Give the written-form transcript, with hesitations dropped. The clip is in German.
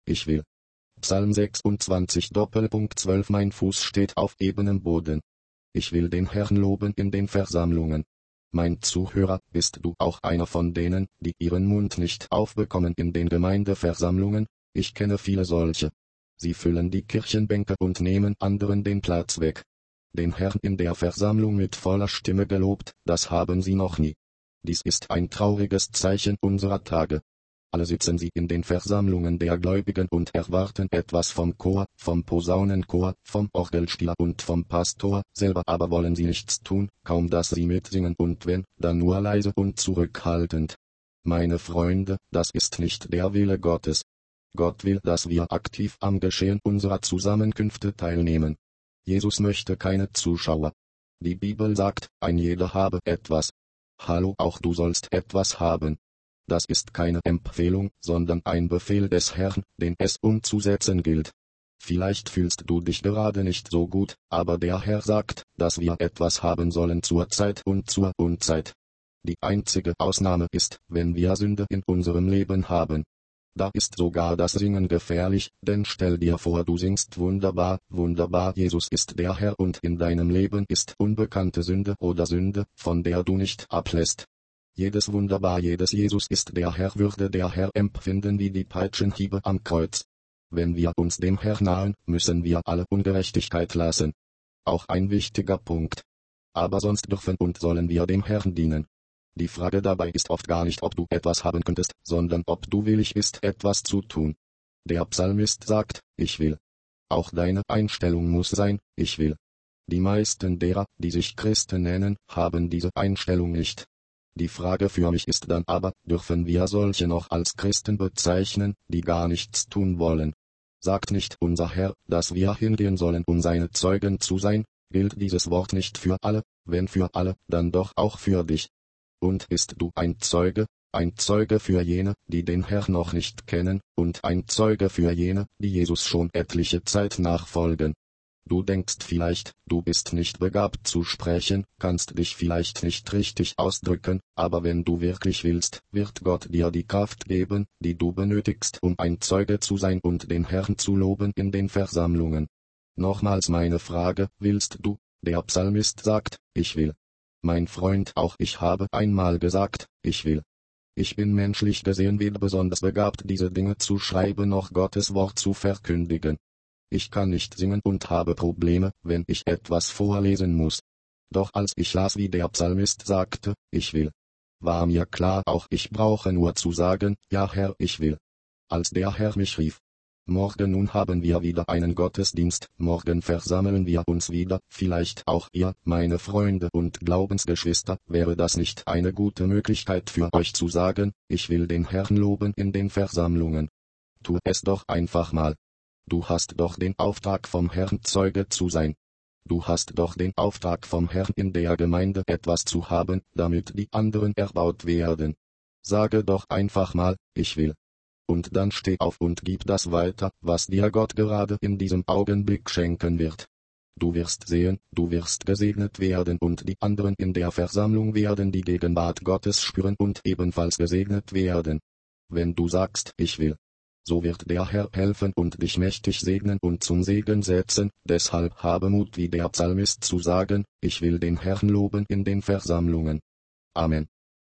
ich will. Psalm 26 Doppelpunkt 12 Mein Fuß steht auf ebenem Boden. Ich will den Herrn loben in den Versammlungen. Mein Zuhörer, bist du auch einer von denen, die ihren Mund nicht aufbekommen in den Gemeindeversammlungen? Ich kenne viele solche. Sie füllen die Kirchenbänke und nehmen anderen den Platz weg. Den Herrn in der Versammlung mit voller Stimme gelobt, das haben sie noch nie. Dies ist ein trauriges Zeichen unserer Tage. Alle sitzen sie in den Versammlungen der Gläubigen und erwarten etwas vom Chor, vom Posaunenchor, vom Orgelspieler und vom Pastor, selber aber wollen sie nichts tun, kaum dass sie mitsingen und wenn, dann nur leise und zurückhaltend. Meine Freunde, das ist nicht der Wille Gottes. Gott will, dass wir aktiv am Geschehen unserer Zusammenkünfte teilnehmen. Jesus möchte keine Zuschauer. Die Bibel sagt, ein jeder habe etwas. Hallo, auch du sollst etwas haben. Das ist keine Empfehlung, sondern ein Befehl des Herrn, den es umzusetzen gilt. Vielleicht fühlst du dich gerade nicht so gut, aber der Herr sagt, dass wir etwas haben sollen zur Zeit und zur Unzeit. Die einzige Ausnahme ist, wenn wir Sünde in unserem Leben haben. Da ist sogar das Singen gefährlich, denn stell dir vor, du singst wunderbar, wunderbar, Jesus ist der Herr und in deinem Leben ist unbekannte Sünde oder Sünde, von der du nicht ablässt. Jedes wunderbar, jedes Jesus ist der Herr würde der Herr empfinden wie die Peitschenhiebe am Kreuz. Wenn wir uns dem Herrn nahen, müssen wir alle Ungerechtigkeit lassen. Auch ein wichtiger Punkt. Aber sonst dürfen und sollen wir dem Herrn dienen. Die Frage dabei ist oft gar nicht, ob du etwas haben könntest, sondern ob du willig bist, etwas zu tun. Der Psalmist sagt, ich will. Auch deine Einstellung muss sein, ich will. Die meisten derer, die sich Christen nennen, haben diese Einstellung nicht. Die Frage für mich ist dann aber, dürfen wir solche noch als Christen bezeichnen, die gar nichts tun wollen? Sagt nicht unser Herr, dass wir hingehen sollen, um seine Zeugen zu sein? Gilt dieses Wort nicht für alle? Wenn für alle, dann doch auch für dich. Und bist du ein Zeuge für jene, die den Herrn noch nicht kennen, und ein Zeuge für jene, die Jesus schon etliche Zeit nachfolgen? Du denkst vielleicht, du bist nicht begabt zu sprechen, kannst dich vielleicht nicht richtig ausdrücken, aber wenn du wirklich willst, wird Gott dir die Kraft geben, die du benötigst, um ein Zeuge zu sein und den Herrn zu loben in den Versammlungen. Nochmals meine Frage, willst du? Der Psalmist sagt, ich will. Mein Freund, auch ich habe einmal gesagt, ich will. Ich bin menschlich gesehen weder besonders begabt, diese Dinge zu schreiben noch Gottes Wort zu verkündigen. Ich kann nicht singen und habe Probleme, wenn ich etwas vorlesen muss. Doch als ich las, wie der Psalmist sagte, ich will, war mir klar, auch ich brauche nur zu sagen, ja Herr, ich will. Als der Herr mich rief, morgen nun haben wir wieder einen Gottesdienst, morgen versammeln wir uns wieder, vielleicht auch ihr, meine Freunde und Glaubensgeschwister, wäre das nicht eine gute Möglichkeit für euch zu sagen, ich will den Herrn loben in den Versammlungen. Tu es doch einfach mal. Du hast doch den Auftrag vom Herrn, Zeuge zu sein. Du hast doch den Auftrag vom Herrn, in der Gemeinde etwas zu haben, damit die anderen erbaut werden. Sage doch einfach mal, ich will. Und dann steh auf und gib das weiter, was dir Gott gerade in diesem Augenblick schenken wird. Du wirst sehen, du wirst gesegnet werden und die anderen in der Versammlung werden die Gegenwart Gottes spüren und ebenfalls gesegnet werden. Wenn du sagst, ich will, so wird der Herr helfen und dich mächtig segnen und zum Segen setzen, deshalb habe Mut wie der Psalmist zu sagen, ich will den Herrn loben in den Versammlungen. Amen.